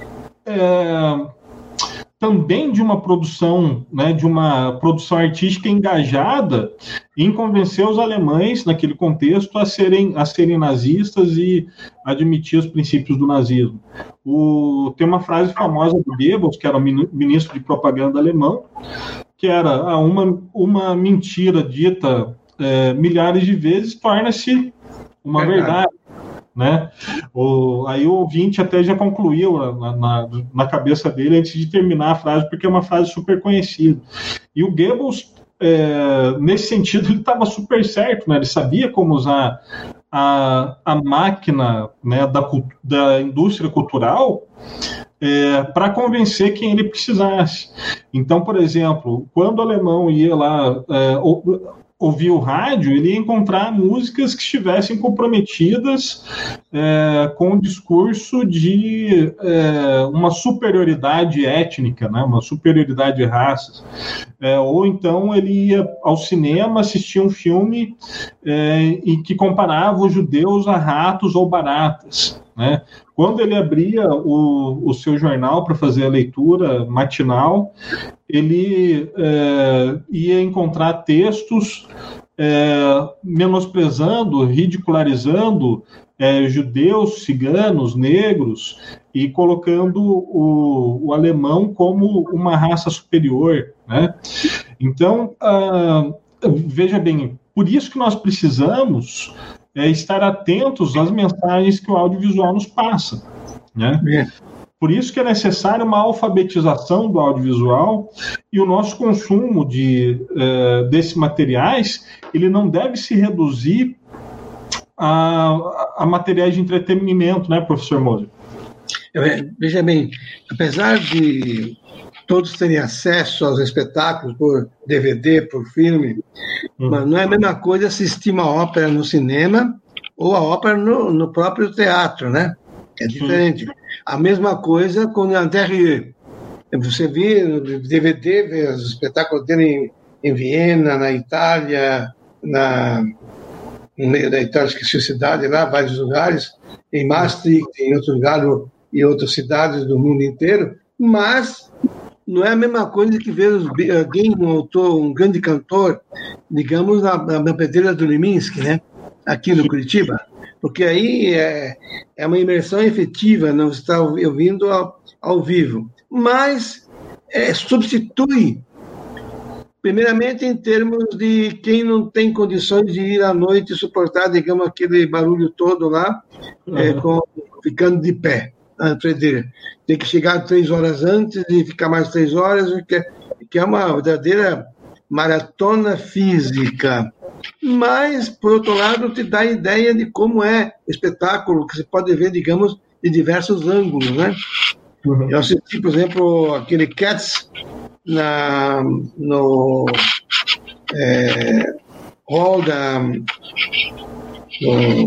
é, também de uma produção, né, de uma produção artística engajada em convencer os alemães, naquele contexto, a serem, a serem nazistas e admitir os princípios do nazismo. O, tem uma frase famosa do Goebbels, que era o ministro de propaganda alemão, que era ah, uma, uma mentira dita é, milhares de vezes torna-se uma verdade. verdade. Né? O, aí o ouvinte até já concluiu na, na, na cabeça dele antes de terminar a frase, porque é uma frase super conhecida. E o Goebbels, é, nesse sentido, ele estava super certo, né? Ele sabia como usar a, a máquina, né, da, da indústria cultural é, para convencer quem ele precisasse. Então, por exemplo, quando o alemão ia lá é, ou, ouvir o rádio, ele ia encontrar músicas que estivessem comprometidas é, com o discurso de é, uma superioridade étnica, né, uma superioridade de raças. É, ou então ele ia ao cinema assistir um filme é, em que comparava os judeus a ratos ou baratas, né? Quando ele abria o, o seu jornal para fazer a leitura matinal, ele é, ia encontrar textos é, menosprezando, ridicularizando é, judeus, ciganos, negros e colocando o, o alemão como uma raça superior, né? Então, ah, veja bem, por isso que nós precisamos é, estar atentos às mensagens que o audiovisual nos passa, né? É. Por isso que é necessária uma alfabetização do audiovisual e o nosso consumo de, uh, desses materiais, ele não deve se reduzir a, a materiais de entretenimento, né, professor Moser? Veja bem, apesar de todos terem acesso aos espetáculos por D V D, por filme, hum. mas não é a mesma coisa assistir uma ópera no cinema ou a ópera no, no próprio teatro, né? É diferente. Hum. A mesma coisa com o Interrieu. Você vê no D V D, vê os espetáculos dele em, em Viena, na Itália, na, no meio da Itália, esqueci a cidade lá, vários lugares, em Maastricht, em outro lugar, e outras cidades do mundo inteiro, mas não é a mesma coisa que ver alguém, um autor, um grande cantor, digamos, na, na pedreira do Liminski, né? Aqui no Curitiba. Porque aí é, é uma imersão efetiva, não está ouvindo ao, ao vivo. Mas é, substitui, primeiramente em termos de quem não tem condições de ir à noite e suportar, digamos, aquele barulho todo lá, uhum. é, com, ficando de pé. Tem que chegar três horas antes e ficar mais três horas, que, que é uma verdadeira maratona física. Mas, por outro lado, te dá a ideia de como é o espetáculo, que você pode ver, digamos, de diversos ângulos, né? Uhum. Eu assisti, por exemplo, aquele Cats na, no é, hall da... No,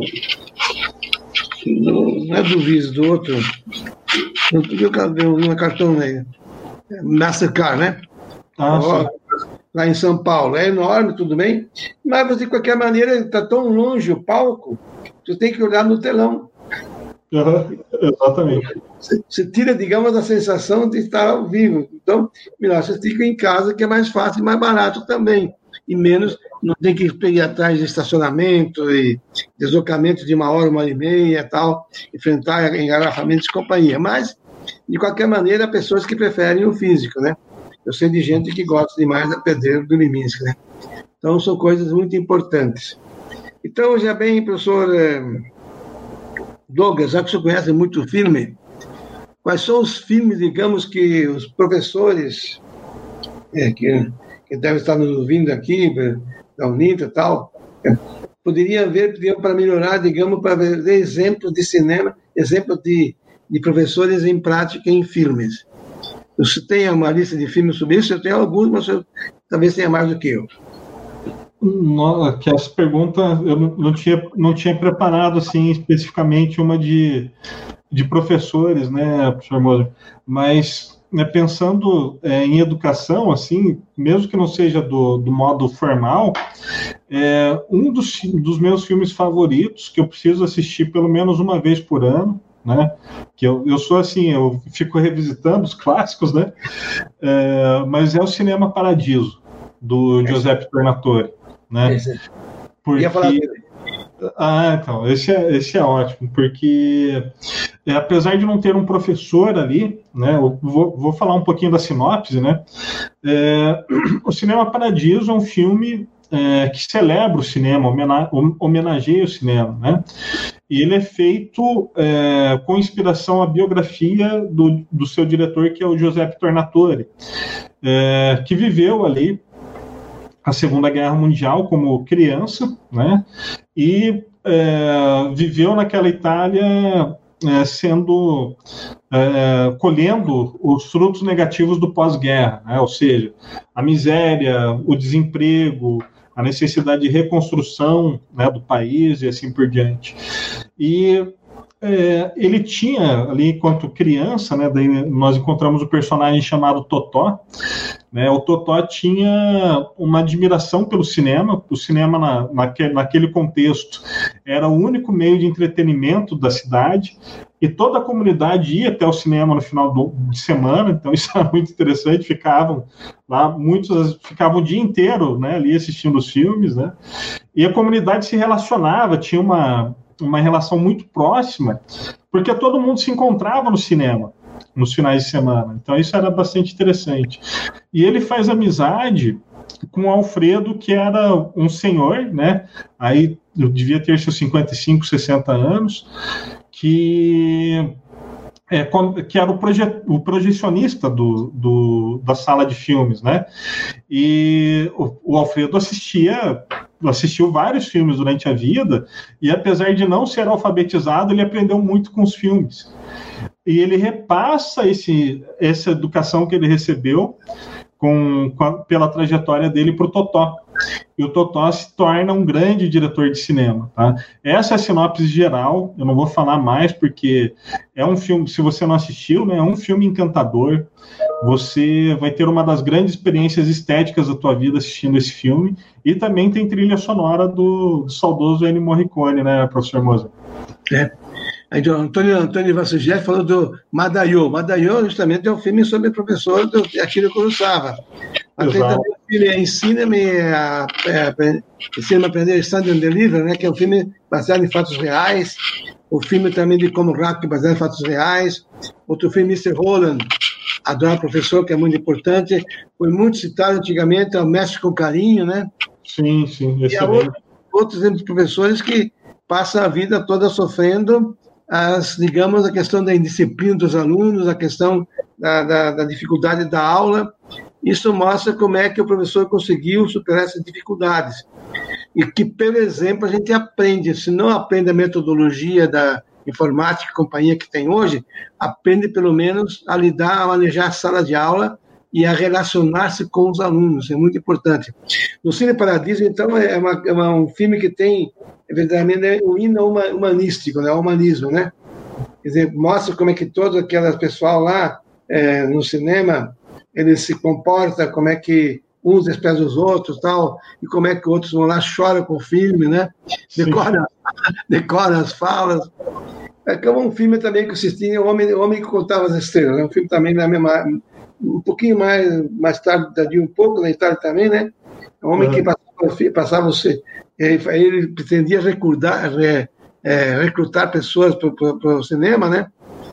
no, não é do Viz, do outro... Não viu no cartão, né? Mastercard, né? Ah, oh, lá em São Paulo. É enorme, tudo bem, mas de qualquer maneira está tão longe o palco, você tem que olhar no telão. Uhum, exatamente. Você, você tira, digamos, a sensação de estar ao vivo. Então, melhor, você fica em casa, que é mais fácil e mais barato também. E menos, não tem que ir atrás de estacionamento e deslocamento de uma hora, uma hora e meia, tal, enfrentar engarrafamentos e companhia. Mas, de qualquer maneira, há pessoas que preferem o físico, né? Eu sei de gente que gosta demais da pedreira do Liminski, né? Então, são coisas muito importantes. Então, já bem, professor Douglas, já que o senhor conhece muito o filme, quais são os filmes, digamos, que os professores é, que, que devem estar nos ouvindo aqui, da UNITA e tal, é, poderiam ver para melhorar, digamos, para ver exemplos de cinema, exemplos de, de professores em prática em filmes? Você tem uma lista de filmes sobre isso? Eu tenho alguns, mas eu talvez tenha mais do que eu. Não, que essa pergunta eu não tinha, não tinha preparado assim, especificamente uma de, de professores, né, professor Moser? Mas né, pensando é, em educação, assim, mesmo que não seja do, do modo formal, é, um dos, dos meus filmes favoritos, que eu preciso assistir pelo menos uma vez por ano, né? Que eu, eu sou assim, eu fico revisitando os clássicos, né? É, mas é o Cinema Paradiso, do Giuseppe Tornatore, né? Porque... Ah, então, esse é, esse é ótimo, porque é, apesar de não ter um professor ali, né? Eu vou, vou falar um pouquinho da sinopse, né? É, o Cinema Paradiso é um filme é, que celebra o cinema, homena- homenageia o cinema, né? E ele é feito é, com inspiração à biografia do, do seu diretor, que é o Giuseppe Tornatore, é, que viveu ali a Segunda Guerra Mundial como criança, né? E é, viveu naquela Itália é, sendo é, colhendo os frutos negativos do pós-guerra, né? Ou seja, a miséria, o desemprego, a necessidade de reconstrução, né, do país e assim por diante. E é, ele tinha ali, enquanto criança, né, daí nós encontramos o personagem chamado Totó, né? O Totó tinha uma admiração pelo cinema. O cinema na, naquele, naquele contexto era o único meio de entretenimento da cidade, e toda a comunidade ia até o cinema no final do, de semana. Então isso era muito interessante. Ficavam lá, muitos ficavam o dia inteiro, né, ali assistindo os filmes, né? E a comunidade se relacionava, tinha uma, uma relação muito próxima, porque todo mundo se encontrava no cinema nos finais de semana. Então isso era bastante interessante. E ele faz amizade com o Alfredo, que era um senhor, né? Aí eu devia ter seus cinquenta e cinco, sessenta anos, que, é, que era o, proje, o projecionista do, do, da sala de filmes, né? E o, o Alfredo assistia assistiu vários filmes durante a vida, e apesar de não ser alfabetizado, ele aprendeu muito com os filmes. E ele repassa esse, essa educação que ele recebeu com, com a, pela trajetória dele para o Totó. E o Totó se torna um grande diretor de cinema. Tá? Essa é a sinopse geral, eu não vou falar mais, porque é um filme, se você não assistiu, né, é um filme encantador. Você vai ter uma das grandes experiências estéticas da tua vida assistindo esse filme, e também tem trilha sonora do, do saudoso Ennio Morricone, né, professor Moser? É. Então, Antônio, Antônio Vassugier falou do Madaiô. Madaiô, justamente, é um filme sobre o professor do Akira Kurosawa. Mas tem também o filme Ensina-me a, a, Ensina-me a aprender Stand and Deliver, né, que é um filme baseado em fatos reais. O filme também de Como Rock, baseado em fatos reais. Outro filme, mister Holland, Adorar Professor, que é muito importante. Foi muito citado antigamente, é o Mestre com Carinho, né? Sim, sim. E há outros, outros professores que passam a vida toda sofrendo as, digamos, a questão da indisciplina dos alunos, a questão da, da, da dificuldade da aula. Isso mostra como é que o professor conseguiu superar essas dificuldades. E que, por exemplo, a gente aprende, se não aprende a metodologia da informática e companhia que tem hoje, aprende pelo menos a lidar, a manejar a sala de aula e a relacionar-se com os alunos, é muito importante. No Cine Paradiso, então, é, uma, é uma, um filme que tem, verdadeiramente, um hino humanístico, né, o humanismo, né? Quer dizer, mostra como é que todo aquele pessoal lá é, no cinema, ele se comporta, como é que uns desprezam os outros, tal, e como é que outros vão lá, choram com o filme, né? Decora, decora as falas. É um filme também que eu assisti, O Homem, o Homem que Contava as Estrelas, é um filme também na mesma, um pouquinho mais, mais tarde, um pouco na Itália também, né? Um homem uhum. que passava, passava você, ele pretendia recrutar, é, recrutar pessoas para o cinema, né?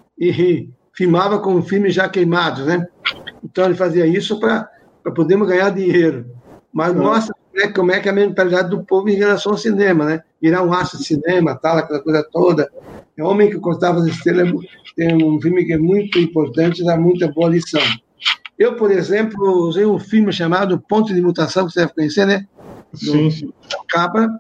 E filmava com filmes já queimados, né? Então ele fazia isso para para podermos ganhar dinheiro. Mas uhum. mostra né, como é que é a mentalidade do povo em relação ao cinema, né? Virar um astro de cinema, tal, aquela coisa toda. É O Homem que Contava as Estrelas, tem um filme que é muito importante, dá muita boa lição. Eu, por exemplo, usei um filme chamado Ponto de Mutação, que você deve conhecer, né? Sim, sim. Capa.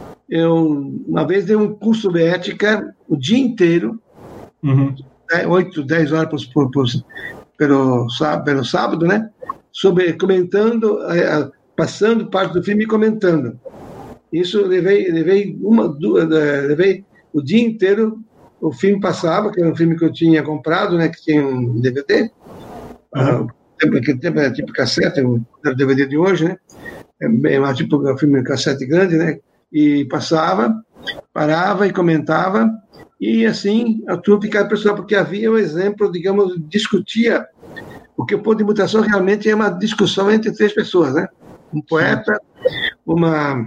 Eu, uma vez, dei um curso de ética o dia inteiro, uhum. oito, dez horas por, por, pelo, pelo sábado, né? Sobre, comentando, passando parte do filme e comentando. Isso eu levei, levei uma, duas, levei o dia inteiro. O filme passava, que era um filme que eu tinha comprado, né? Que tinha um D V D. Uhum. Naquele tempo era tipo cassete, o D V D de hoje, né? É mais tipo um filme cassete grande, né? E passava, parava e comentava, e assim a turma ficava pessoal, porque havia um exemplo, digamos, discutia, porque o ponto de mutação realmente é uma discussão entre três pessoas, né? Um poeta, uma,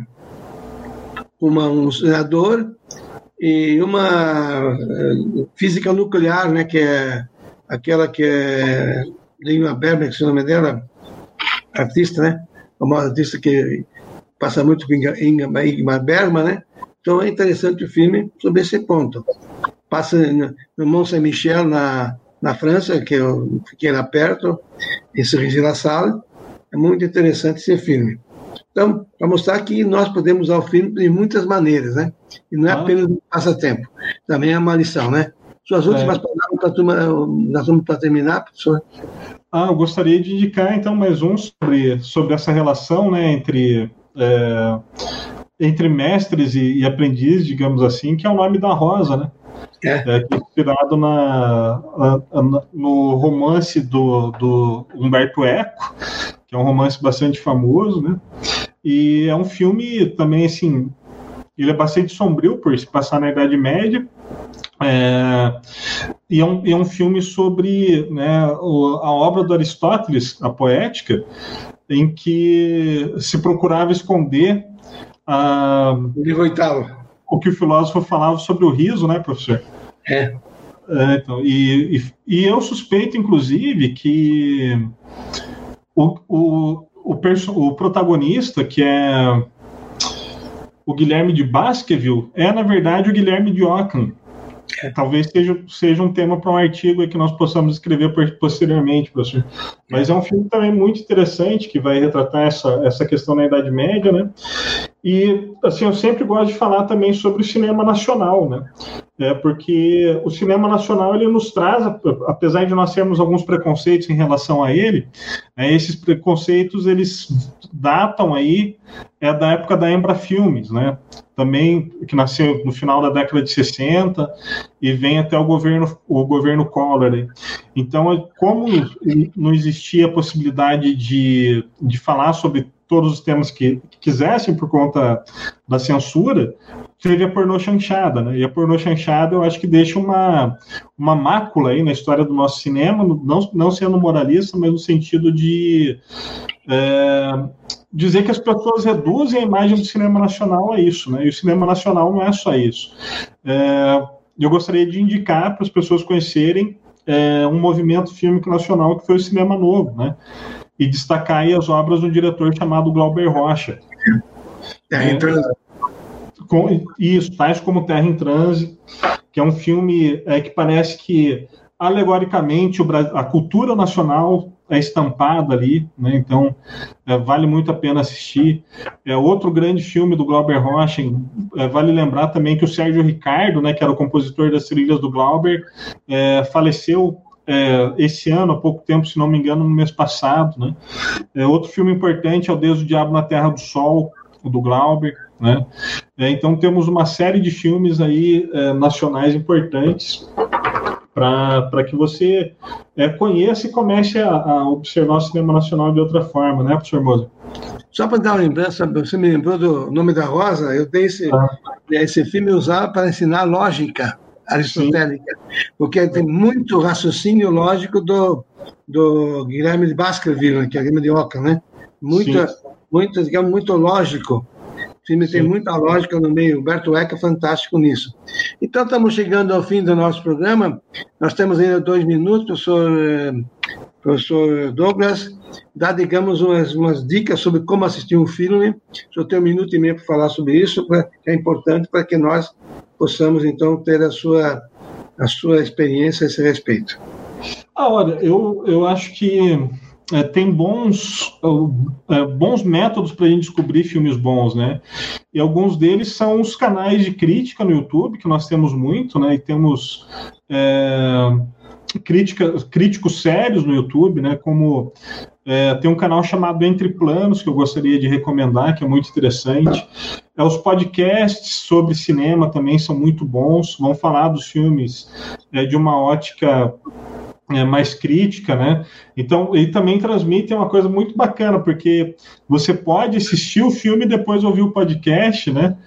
uma um senador e uma física nuclear, né? Que é aquela que é Lima Berber, que é o nome dela, artista, né? Uma artista que passa muito com Ingmar Bergman, né? Então é interessante o filme sobre esse ponto. Passa no Mont Saint-Michel, na, na França, que eu fiquei lá perto, em Cerisy-la-Salle. É muito interessante esse filme. Então, para mostrar que nós podemos usar o filme de muitas maneiras, né? E não é apenas um passatempo. Também é uma lição, né? Suas últimas é. palavras para a turma, nós vamos para terminar, professor? Ah, eu gostaria de indicar, então, mais um sobre, sobre essa relação, né, entre... É... entre mestres e, e aprendizes, digamos assim, que é o Nome da Rosa, né? É. É, que é inspirado na, na, na, no romance do, do Humberto Eco, que é um romance bastante famoso, né? E é um filme também, assim, ele é bastante sombrio por se passar na Idade Média, é, e é um, é um filme sobre, né, a obra do Aristóteles, a Poética, em que se procurava esconder Ah, o livro oitavo. O que o filósofo falava sobre o riso, né, professor? É. é então, e, e, e eu suspeito, inclusive, que o, o, o, perso- o protagonista, que é o Guilherme de Baskerville, é, na verdade, o Guilherme de Ockham. É. Talvez seja, seja um tema para um artigo que nós possamos escrever posteriormente, professor. Mas é um filme também muito interessante, que vai retratar essa, essa questão na Idade Média, né? E, assim, eu sempre gosto de falar também sobre o cinema nacional, né? É, porque o cinema nacional, ele nos traz, apesar de nós termos alguns preconceitos em relação a ele, né, esses preconceitos, eles datam aí é, da época da Embra Filmes, né? Também, que nasceu no final da década de sessenta e vem até o governo, o governo Collor. Aí. Então, como não existia a possibilidade de, de falar sobre todos os temas que, que quisessem por conta da censura, teve a pornô chanchada, né? E a pornô chanchada eu acho que deixa uma, uma mácula aí na história do nosso cinema, não, não sendo moralista, mas no sentido de é, dizer que as pessoas reduzem a imagem do cinema nacional a isso, né? E o cinema nacional não é só isso. É, eu gostaria de indicar para as pessoas conhecerem é, um movimento fílmico nacional que foi o Cinema Novo, né? E destacar aí as obras de um diretor chamado Glauber Rocha. Terra em Transe. Com, isso, tais como Terra em Transe, que é um filme é, que parece que, alegoricamente, o, a cultura nacional é estampada ali, né? Então é, vale muito a pena assistir. É outro grande filme do Glauber Rocha. É, vale lembrar também que o Sérgio Ricardo, né, que era o compositor das trilhas do Glauber, é, faleceu É, esse ano, há pouco tempo, se não me engano, no mês passado, né? É, outro filme importante é O Deus do Diabo na Terra do Sol, o do Glauber, né? É, então temos uma série de filmes aí é, nacionais importantes para que você é, conheça e comece a, a observar o cinema nacional de outra forma, né, professor Moser? Só para dar uma lembrança, você me lembrou do Nome da Rosa, eu dei esse, ah. esse filme usado para ensinar lógica aristotélica, Sim. porque tem muito raciocínio lógico do, do Guilherme de Baskerville, que é Guilherme de Ockham, né? Muita, muito, digamos, muito lógico. O filme Sim. tem muita lógica no meio. Humberto Eco é fantástico nisso. Então, estamos chegando ao fim do nosso programa. Nós temos ainda dois minutos, professor, professor Douglas. Dá, digamos, umas, umas dicas sobre como assistir um filme. O senhor tem um minuto e meio para falar sobre isso, que é importante para que nós possamos, então, ter a sua, a sua experiência a esse respeito. Ah, olha, eu, eu acho que é, tem bons, é, bons métodos para a gente descobrir filmes bons, né? E alguns deles são os canais de crítica no YouTube, que nós temos muito, né? E temos é, crítica, críticos sérios no YouTube, né? Como é, tem um canal chamado Entre Planos, que eu gostaria de recomendar, que é muito interessante. É, os podcasts sobre cinema também são muito bons, vão falar dos filmes é, de uma ótica é, mais crítica, né? Então, e também transmitem uma coisa muito bacana, porque você pode assistir o filme e depois ouvir o podcast, né?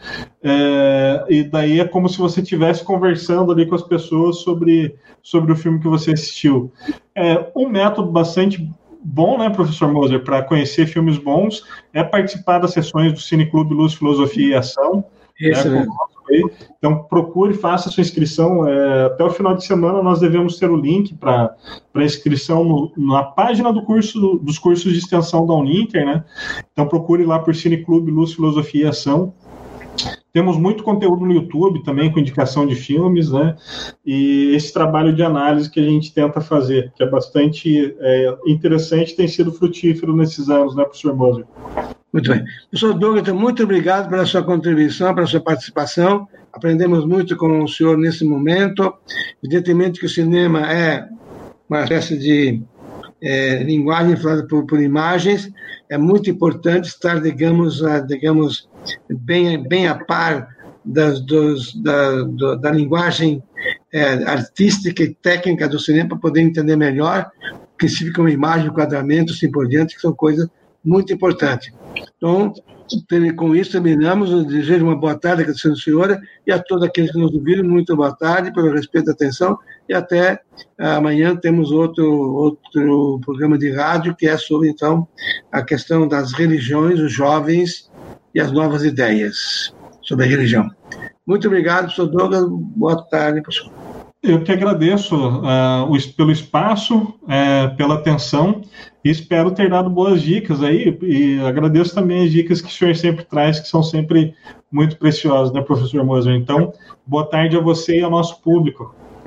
É, e daí é como se você estivesse conversando ali com as pessoas sobre, sobre o filme que você assistiu. É um método bastante bom, né, professor Moser, para conhecer filmes bons, é participar das sessões do Cineclube Luz, Filosofia e Ação. Isso né, então, procure, faça a sua inscrição. É, até o final de semana nós devemos ter o link para inscrição no, na página do curso, dos cursos de extensão da Uninter, né? Então, procure lá por Cineclube Luz, Filosofia e Ação. Temos muito conteúdo no YouTube também, com indicação de filmes, né? E esse trabalho de análise que a gente tenta fazer, que é bastante é, interessante, tem sido frutífero nesses anos, né, professor Moser? Muito bem. Professor Douglas, muito obrigado pela sua contribuição, pela sua participação. Aprendemos muito com o senhor nesse momento. Evidentemente que o cinema é uma espécie de é, linguagem falada por, por imagens. É muito importante estar, digamos, a, digamos bem, bem a par das, dos, da, do, da linguagem é, artística e técnica do cinema para poder entender melhor o que significa uma imagem, um enquadramento, assim por diante, que são coisas muito importantes. Então, com isso, terminamos. Eu desejo uma boa tarde à senhora e a todos aqueles que nos ouviram, muito boa tarde, pelo respeito e atenção, e até amanhã temos outro, outro programa de rádio que é sobre, então, a questão das religiões, os jovens e as novas ideias sobre a religião. Muito obrigado, professor Douglas. Boa tarde, professor. Eu que agradeço uh, o, pelo espaço, uh, pela atenção, e espero ter dado boas dicas aí, e agradeço também as dicas que o senhor sempre traz, que são sempre muito preciosas, né, professor Moser? Então, boa tarde a você e ao nosso público.